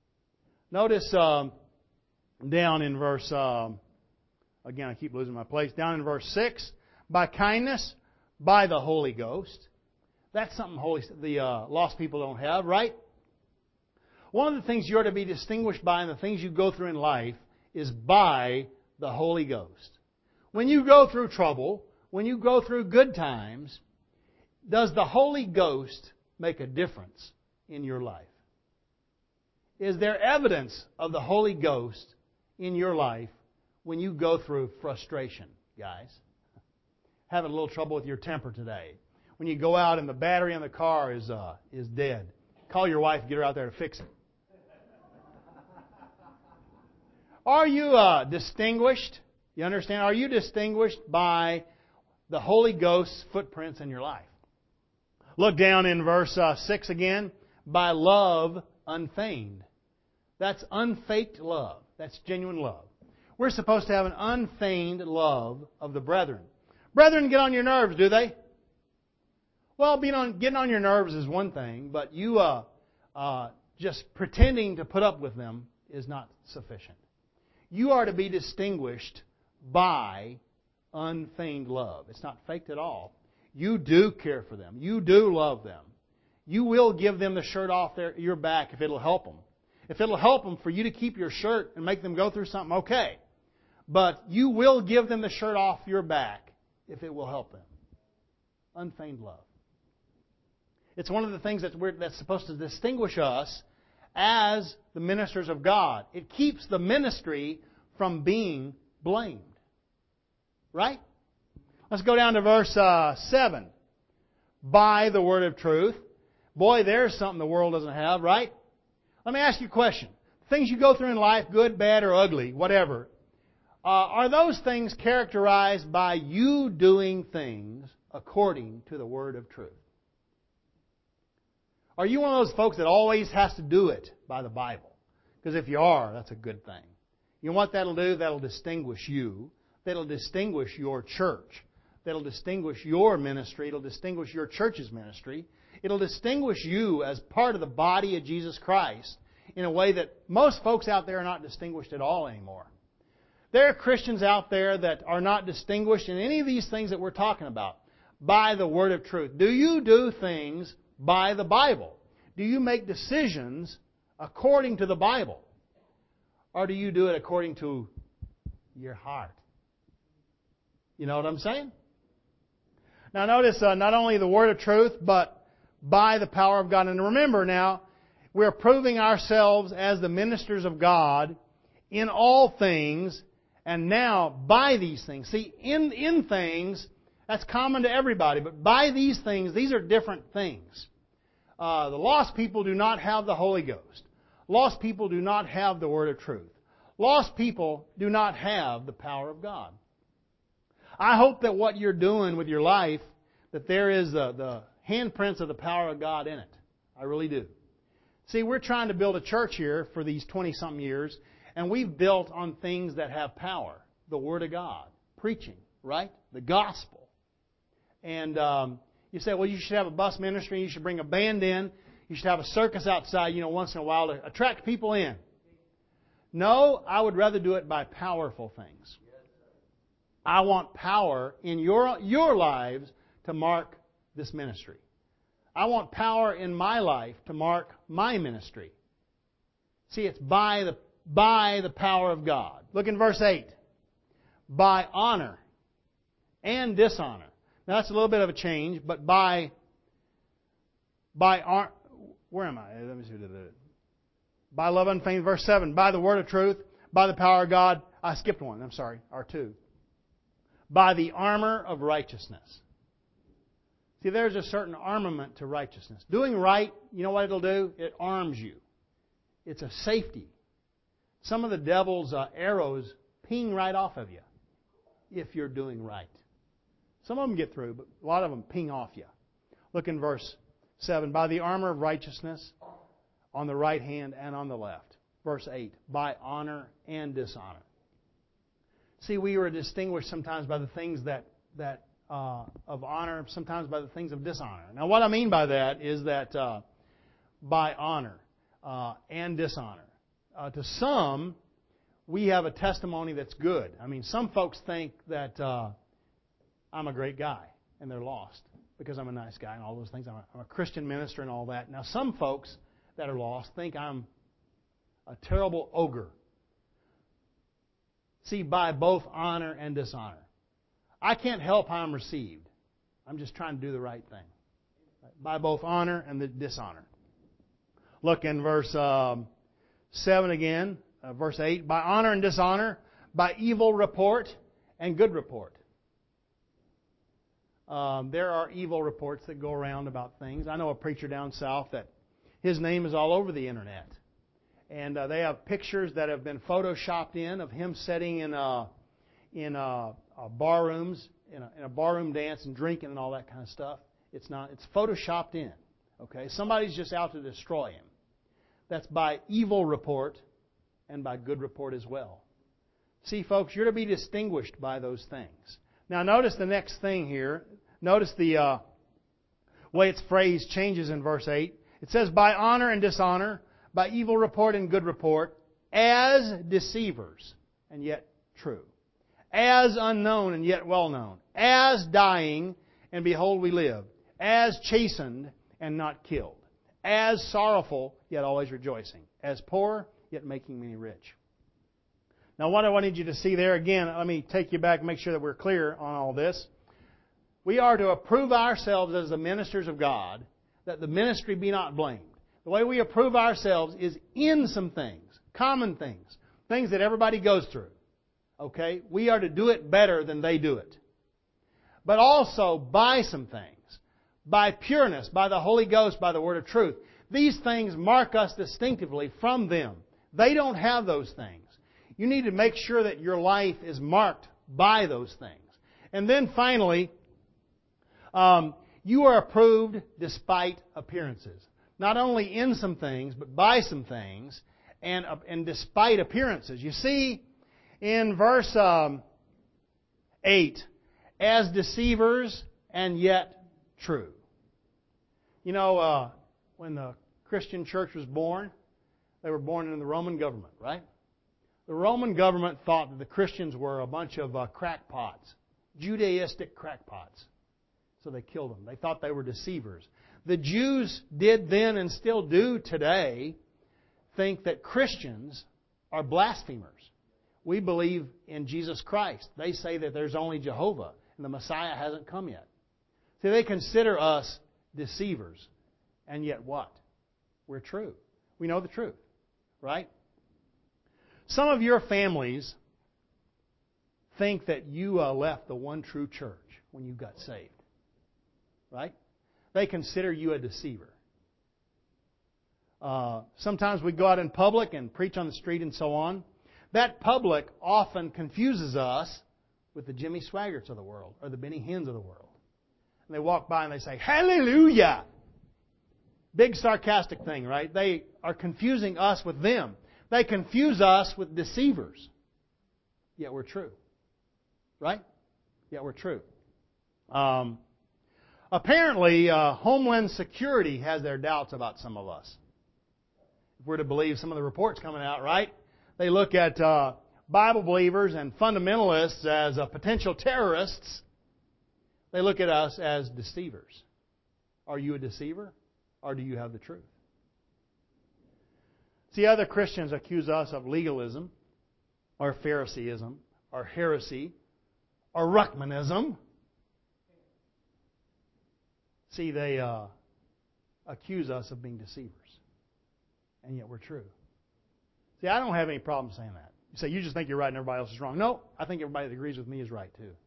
Notice down in verse, again I keep losing my place, down in verse 6, by kindness, by the Holy Ghost. That's something the lost people don't have, right? One of the things you are to be distinguished by and the things you go through in life is by the Holy Ghost. When you go through trouble, when you go through good times, does the Holy Ghost make a difference in your life? Is there evidence of the Holy Ghost in your life when you go through frustration, guys? Having a little trouble with your temper today. When you go out and the battery on the car is dead. Call your wife and get her out there to fix it. Are you distinguished? You understand? Are you distinguished by the Holy Ghost's footprints in your life? Look down in verse 6 again. By love unfeigned. That's unfaked love. That's genuine love. We're supposed to have an unfeigned love of the brethren. Brethren get on your nerves, do they? Well, getting on your nerves is one thing, but you just pretending to put up with them is not sufficient. You are to be distinguished by unfeigned love. It's not faked at all. You do care for them. You do love them. You will give them the shirt off your back if it'll help them. If it'll help them for you to keep your shirt and make them go through something, okay. But you will give them the shirt off your back if it will help them. Unfeigned love. It's one of the things that's supposed to distinguish us as the ministers of God. It keeps the ministry from being blamed. Right? Let's go down to verse 7. By the word of truth. Boy, there's something the world doesn't have, right? Let me ask you a question. Things you go through in life, good, bad, or ugly, whatever, are those things characterized by you doing things according to the word of truth? Are you one of those folks that always has to do it by the Bible? Because if you are, that's a good thing. You know what that'll do? That'll distinguish you. That'll distinguish your church. That'll distinguish your ministry. It'll distinguish your church's ministry. It'll distinguish you as part of the body of Jesus Christ in a way that most folks out there are not distinguished at all anymore. There are Christians out there that are not distinguished in any of these things that we're talking about by the word of truth. Do you do things by the Bible? Do you make decisions according to the Bible? Or do you do it according to your heart? You know what I'm saying? Now notice not only the word of truth, but by the power of God. And remember now, we're proving ourselves as the ministers of God in all things, and now by these things. See, in things, that's common to everybody, but by these things, these are different things. The lost people do not have the Holy Ghost. Lost people do not have the Word of truth. Lost people do not have the power of God. I hope that what you're doing with your life, that there is the handprints of the power of God in it. I really do. See, we're trying to build a church here for these 20-something years, and we've built on things that have power. The Word of God. Preaching, right? The gospel. And you say, well, you should have a bus ministry, you should bring a band in, you should have a circus outside, once in a while to attract people in. No, I would rather do it by powerful things. I want power in your lives to mark this ministry. I want power in my life to mark my ministry. See, it's by the power of God. Look in verse 8. By honor and dishonor. Now that's a little bit of a change, but where am I? Let me see. By love unfeigned, verse 7. By the word of truth, by the power of God. I skipped one. I'm sorry. R2. By the armor of righteousness. See, there's a certain armament to righteousness. Doing right, you know what it'll do? It arms you. It's a safety. Some of the devil's arrows ping right off of you if you're doing right. Some of them get through, but a lot of them ping off you. Look in verse 7. By the armor of righteousness on the right hand and on the left. Verse 8. By honor and dishonor. See, we are distinguished sometimes by the things that of honor, sometimes by the things of dishonor. Now, what I mean by that is that by honor and dishonor. To some, we have a testimony that's good. I mean, some folks think that I'm a great guy, and they're lost because I'm a nice guy and all those things. I'm a Christian minister and all that. Now, some folks that are lost think I'm a terrible ogre. See, by both honor and dishonor. I can't help how I'm received. I'm just trying to do the right thing. By both honor and the dishonor. Look in verse 7 again, verse 8. By honor and dishonor, by evil report and good report. There are evil reports that go around about things. I know a preacher down south that his name is all over the internet. And they have pictures that have been photoshopped in of him sitting in bar rooms, in a barroom dance and drinking and all that kind of stuff. It's photoshopped in. Okay? Somebody's just out to destroy him. That's by evil report and by good report as well. See, folks, you're to be distinguished by those things. Now, notice the next thing here. Notice the way it's phrased changes in verse 8. It says, by honor and dishonor, by evil report and good report, as deceivers and yet true. As unknown and yet well known. As dying, and behold we live. As chastened and not killed. As sorrowful, yet always rejoicing. As poor, yet making many rich. Now what I wanted you to see there, again, let me take you back and make sure that we're clear on all this. We are to approve ourselves as the ministers of God, that the ministry be not blamed. The way we approve ourselves is in some things, common things, things that everybody goes through. Okay? We are to do it better than they do it. But also by some things. By pureness, by the Holy Ghost, by the Word of truth. These things mark us distinctively from them. They don't have those things. You need to make sure that your life is marked by those things. And then finally, you are approved despite appearances. Not only in some things, but by some things, and despite appearances. You see, in verse 8, as deceivers and yet true. You know, when the Christian church was born, they were born in the Roman government, right? The Roman government thought that the Christians were a bunch of crackpots, Judaistic crackpots. So they killed them. They thought they were deceivers. The Jews did then and still do today think that Christians are blasphemers. We believe in Jesus Christ. They say that there's only Jehovah and the Messiah hasn't come yet. See, they consider us deceivers. And yet what? We're true. We know the truth. Right? Some of your families think that you left the one true church when you got saved. Right? They consider you a deceiver. Sometimes we go out in public and preach on the street and so on. That public often confuses us with the Jimmy Swaggarts of the world or the Benny Hinns of the world. And they walk by and they say, "Hallelujah!" Big sarcastic thing, right? They are confusing us with them. They confuse us with deceivers. Yet we're true. Right? Yet we're true. Apparently, Homeland Security has their doubts about some of us. If we're to believe some of the reports coming out, right? They look at Bible believers and fundamentalists as potential terrorists. They look at us as deceivers. Are you a deceiver? Or do you have the truth? See, other Christians accuse us of legalism, or Phariseeism, or heresy, or Ruckmanism. See, they accuse us of being deceivers. And yet we're true. See, I don't have any problem saying that. You say, you just think you're right and everybody else is wrong. No, I think everybody that agrees with me is right too.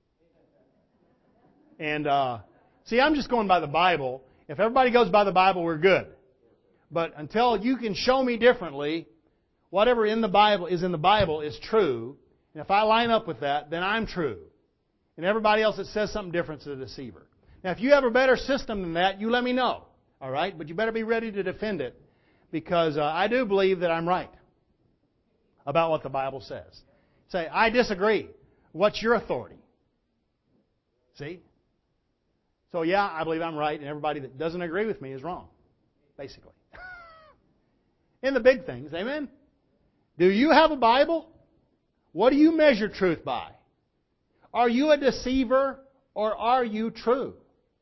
And, see, I'm just going by the Bible. If everybody goes by the Bible, we're good. But until you can show me differently, whatever in the Bible is true. And if I line up with that, then I'm true. And everybody else that says something different is a deceiver. Now, if you have a better system than that, you let me know. All right? But you better be ready to defend it. Because I do believe that I'm right about what the Bible says. Say, I disagree. What's your authority? See? So, yeah, I believe I'm right, and everybody that doesn't agree with me is wrong, basically. In the big things, amen? Do you have a Bible? What do you measure truth by? Are you a deceiver, or are you true?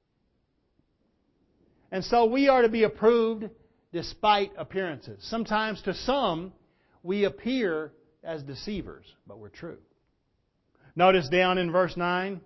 And so we are to be approved despite appearances. Sometimes to some, we appear as deceivers, but we're true. Notice down in verse 9,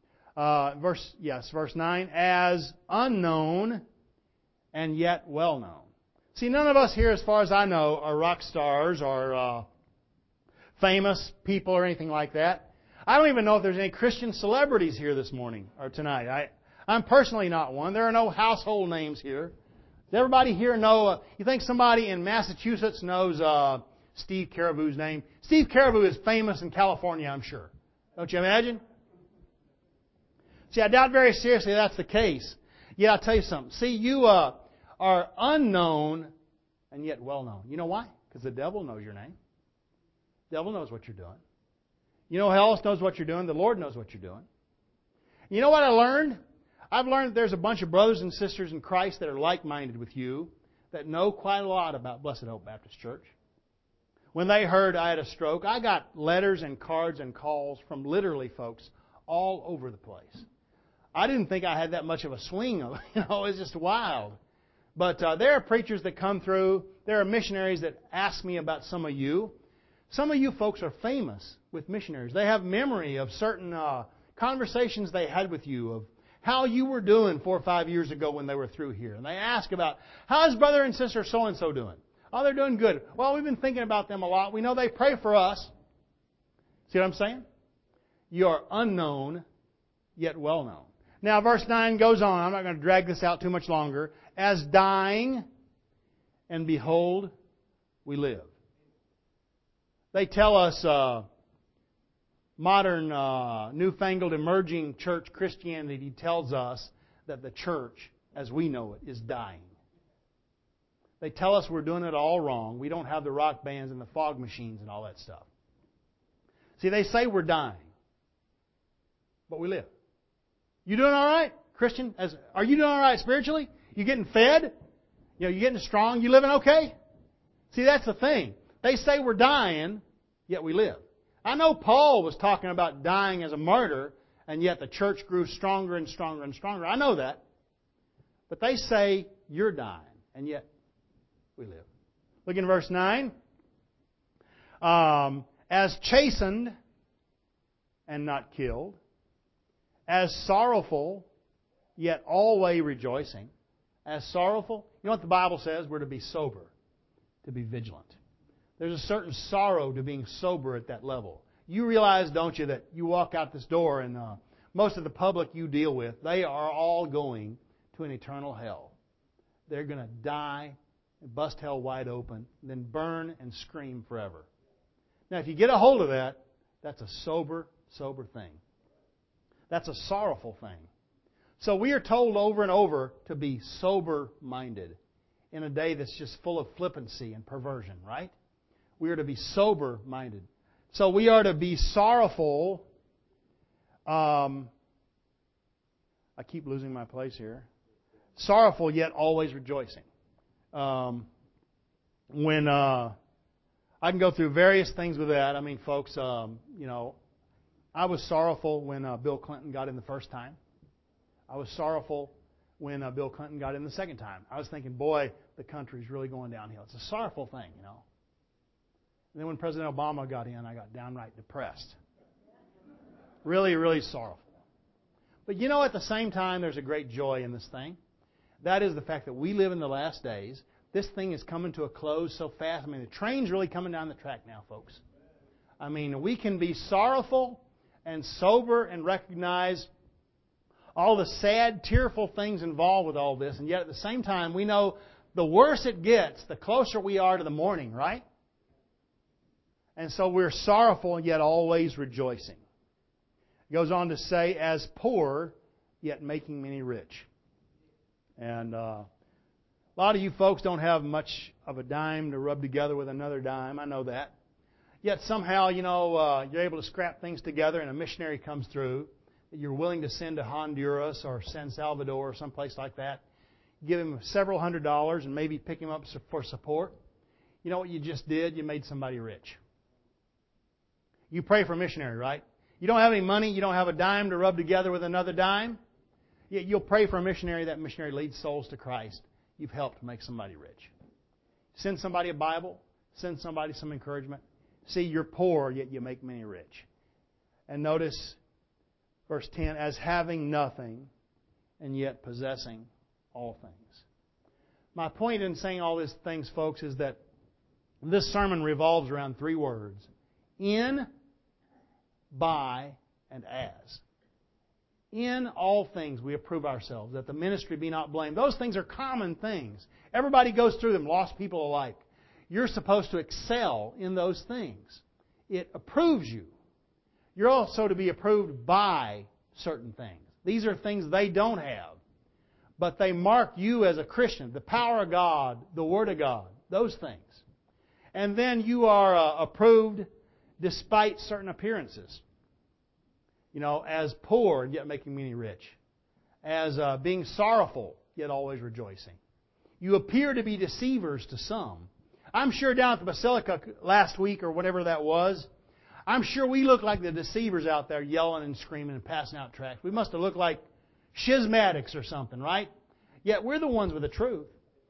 verse 9, as unknown and yet well known. See, none of us here, as far as I know, are rock stars or famous people or anything like that. I don't even know if there's any Christian celebrities here this morning or tonight. I'm personally not one. There are no household names here. Does everybody here know, you think somebody in Massachusetts knows Steve Caribou's name? Steve Caribou is famous in California, I'm sure. Don't you imagine? See, I doubt very seriously that's the case. Yet I'll tell you something. See, you are unknown and yet well known. You know why? Because the devil knows your name. The devil knows what you're doing. You know who else knows what you're doing? The Lord knows what you're doing. You know what I learned? I've learned that there's a bunch of brothers and sisters in Christ that are like-minded with you that know quite a lot about Blessed Hope Baptist Church. When they heard I had a stroke, I got letters and cards and calls from literally folks all over the place. I didn't think I had that much of a swing. It's just wild. But there are preachers that come through. There are missionaries that ask me about some of you. Some of you folks are famous with missionaries. They have memory of certain conversations they had with you, of how you were doing 4 or 5 years ago when they were through here. And they ask about, how's brother and sister so-and-so doing? Oh, they're doing good. Well, we've been thinking about them a lot. We know they pray for us. See what I'm saying? You are unknown, yet well known. Now, verse 9 goes on. I'm not going to drag this out too much longer. As dying, and behold, we live. They tell us modern, newfangled, emerging church Christianity tells us that the church, as we know it, is dying. They tell us we're doing it all wrong. We don't have the rock bands and the fog machines and all that stuff. See, they say we're dying, but we live. You doing all right, Christian? Are you doing all right spiritually? You getting fed? You getting strong? You living okay? See, that's the thing. They say we're dying, yet we live. I know Paul was talking about dying as a martyr, and yet the church grew stronger and stronger and stronger. I know that. But they say you're dying, and yet we live. Look in verse 9. As chastened and not killed, as sorrowful, yet always rejoicing. As sorrowful, you know what the Bible says? We're to be sober, to be vigilant. There's a certain sorrow to being sober at that level. You realize, don't you, that you walk out this door and most of the public you deal with, they are all going to an eternal hell. They're going to die and bust hell wide open, and then burn and scream forever. Now, if you get a hold of that, that's a sober thing. That's a sorrowful thing. So we are told over and over to be sober-minded in a day that's just full of flippancy and perversion, right? We are to be sober-minded. So we are to be sorrowful. I keep losing my place here. Sorrowful, yet always rejoicing. When I can go through various things with that. I mean, folks, I was sorrowful when Bill Clinton got in the first time. I was sorrowful when Bill Clinton got in the second time. I was thinking, boy, the country's really going downhill. It's a sorrowful thing, And then when President Obama got in, I got downright depressed. Really, really sorrowful. But at the same time, there's a great joy in this thing. That is the fact that we live in the last days. This thing is coming to a close so fast. I mean, the train's really coming down the track now, folks. I mean, we can be sorrowful and sober and recognize all the sad, tearful things involved with all this. And yet at the same time, we know the worse it gets, the closer we are to the morning, right? And so we're sorrowful yet always rejoicing. It goes on to say, as poor, yet making many rich. And a lot of you folks don't have much of a dime to rub together with another dime. I know that. Yet somehow, you're able to scrap things together and a missionary comes through that you're willing to send to Honduras or San Salvador or someplace like that. Give him several $100s and maybe pick him up for support. You know what you just did? You made somebody rich. You pray for a missionary, right? You don't have any money. You don't have a dime to rub together with another dime. Yet you'll pray for a missionary. That missionary leads souls to Christ. You've helped make somebody rich. Send somebody a Bible. Send somebody some encouragement. See, you're poor, yet you make many rich. And notice verse 10, as having nothing and yet possessing all things. My point in saying all these things, folks, is that this sermon revolves around three words. In, by, and as. In all things we approve ourselves, that the ministry be not blamed. Those things are common things. Everybody goes through them, lost people alike. You're supposed to excel in those things. It approves you. You're also to be approved by certain things. These are things they don't have. But they mark you as a Christian. The power of God, the Word of God, those things. And then you are approved despite certain appearances. As poor, yet making many rich. As being sorrowful, yet always rejoicing. You appear to be deceivers to some. I'm sure down at the Basilica last week or whatever that was, I'm sure we looked like the deceivers out there yelling and screaming and passing out tracts. We must have looked like schismatics or something, right? Yet we're the ones with the truth.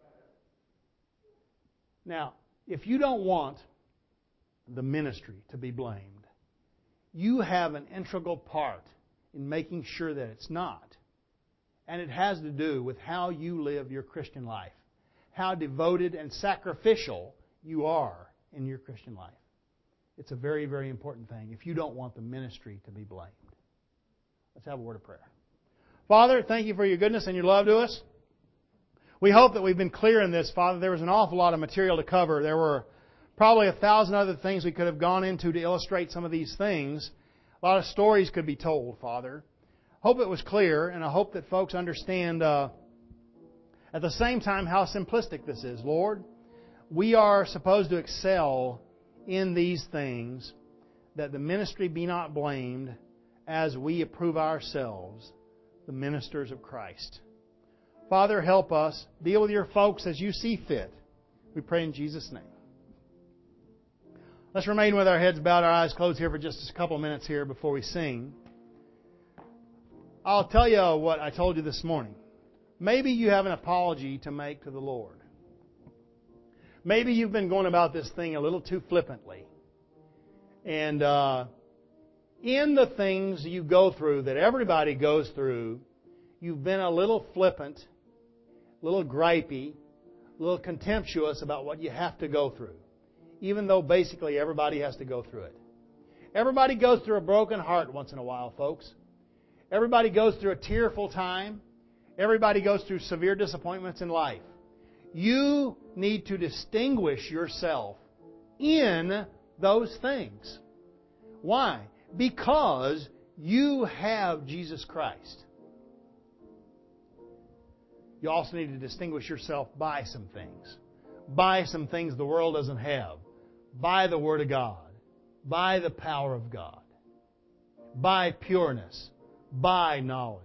Now, if you don't want the ministry to be blamed, you have an integral part in making sure that it's not. And it has to do with how you live your Christian life. How devoted and sacrificial you are in your Christian life. It's a very, very important thing if you don't want the ministry to be blamed. Let's have a word of prayer. Father, thank you for your goodness and your love to us. We hope that we've been clear in this, Father. There was an awful lot of material to cover. There were probably 1,000 other things we could have gone into to illustrate some of these things. A lot of stories could be told, Father. Hope it was clear, and I hope that folks understand at the same time how simplistic this is. Lord, we are supposed to excel in these things, that the ministry be not blamed as we approve ourselves, the ministers of Christ. Father, help us. Deal with your folks as you see fit. We pray in Jesus' name. Let's remain with our heads bowed, our eyes closed here for just a couple of minutes here before we sing. I'll tell you what I told you this morning. Maybe you have an apology to make to the Lord. Maybe you've been going about this thing a little too flippantly. And in the things you go through that everybody goes through, you've been a little flippant, a little gripey, a little contemptuous about what you have to go through. Even though basically everybody has to go through it. Everybody goes through a broken heart once in a while, folks. Everybody goes through a tearful time. Everybody goes through severe disappointments in life. You need to distinguish yourself in those things. Why? Because you have Jesus Christ. You also need to distinguish yourself by some things. By some things the world doesn't have. By the Word of God. By the power of God. By pureness. By knowledge.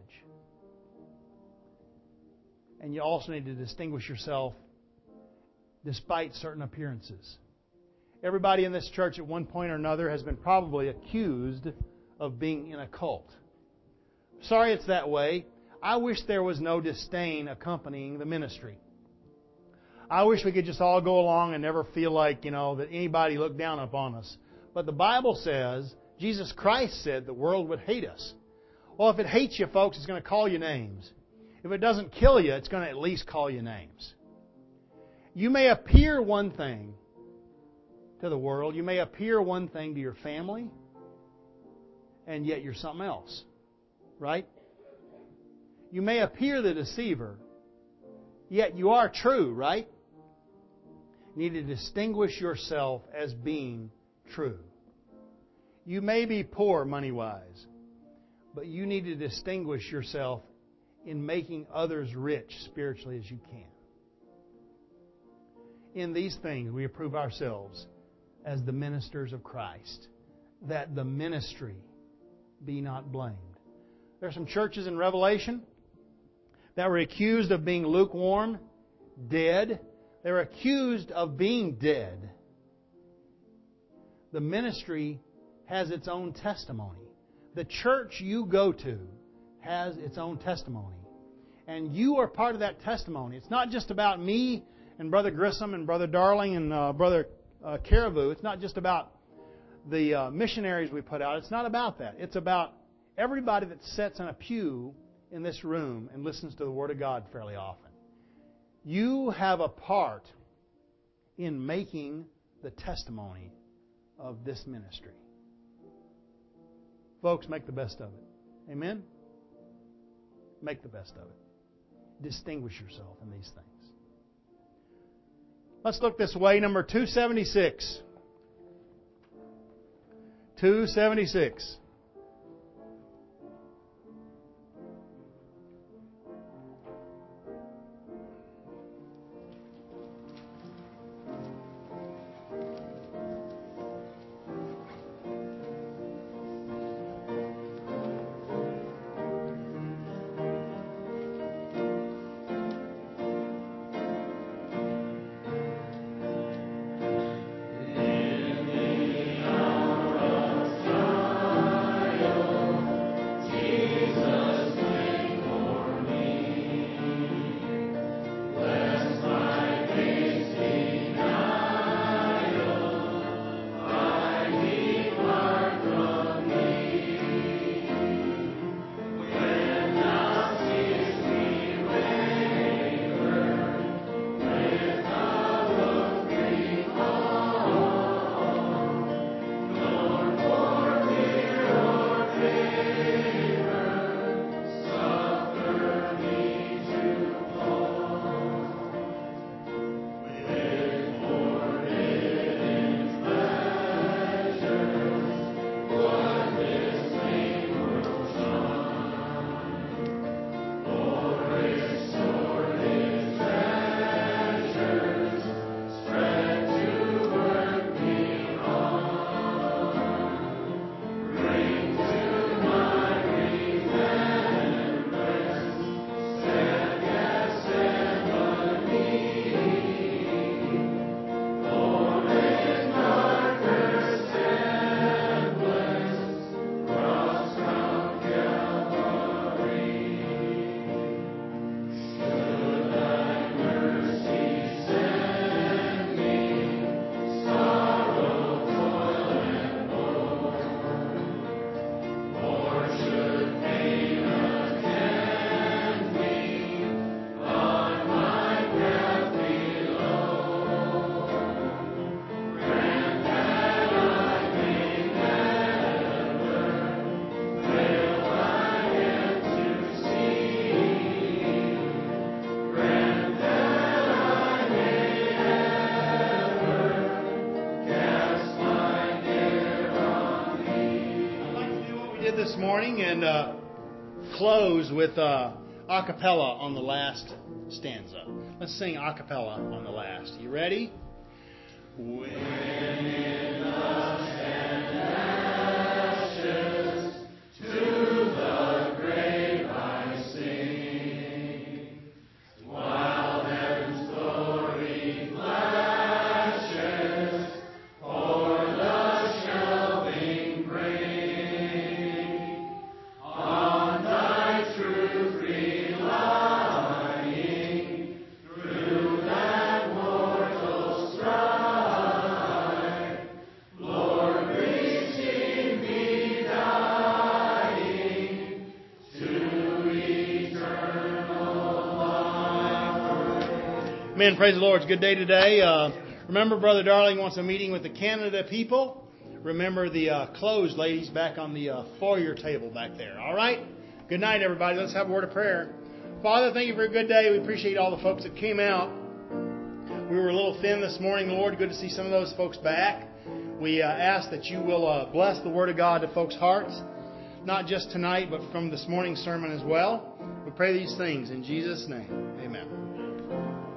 And you also need to distinguish yourself despite certain appearances. Everybody in this church at one point or another has been probably accused of being in a cult. Sorry it's that way. I wish there was no disdain accompanying the ministry. I wish we could just all go along and never feel like, that anybody looked down upon us. But the Bible says, Jesus Christ said the world would hate us. Well, if it hates you, folks, it's going to call you names. If it doesn't kill you, it's going to at least call you names. You may appear one thing to the world. You may appear one thing to your family, and yet you're something else. Right? You may appear the deceiver, yet you are true, right? You need to distinguish yourself as being true. You may be poor money-wise, but you need to distinguish yourself in making others rich spiritually as you can. In these things, we approve ourselves as the ministers of Christ, that the ministry be not blamed. There are some churches in Revelation that were accused of being lukewarm, dead. They were accused of being dead. The ministry has its own testimony. The church you go to has its own testimony. And you are part of that testimony. It's not just about me and Brother Grissom and Brother Darling and Brother Caribou. It's not just about the missionaries we put out. It's not about that. It's about everybody that sits in a pew in this room and listens to the Word of God fairly often. You have a part in making the testimony of this ministry. Folks, make the best of it. Amen? Make the best of it. Distinguish yourself in these things. Let's look this way. Number 276. 276. did this morning and close with a cappella on the last stanza. Let's sing a cappella on the last. You ready? When in dust and ashes to the grave I sing, while heaven's glory flashes o'er the shelving brain, on thy truth relying, through that mortal strife, Lord, reaching me dying to eternal life. Amen. Praise the Lord. It's a good day today. Remember, Brother Darling wants a meeting with the Canada people. Remember the clothes ladies back on the foyer table back there. All right? Good night, everybody. Let's have a word of prayer. Father, thank you for a good day. We appreciate all the folks that came out. We were a little thin this morning, Lord. Good to see some of those folks back. We ask that you will bless the Word of God to folks' hearts, not just tonight, but from this morning's sermon as well. We pray these things in Jesus' name. Amen.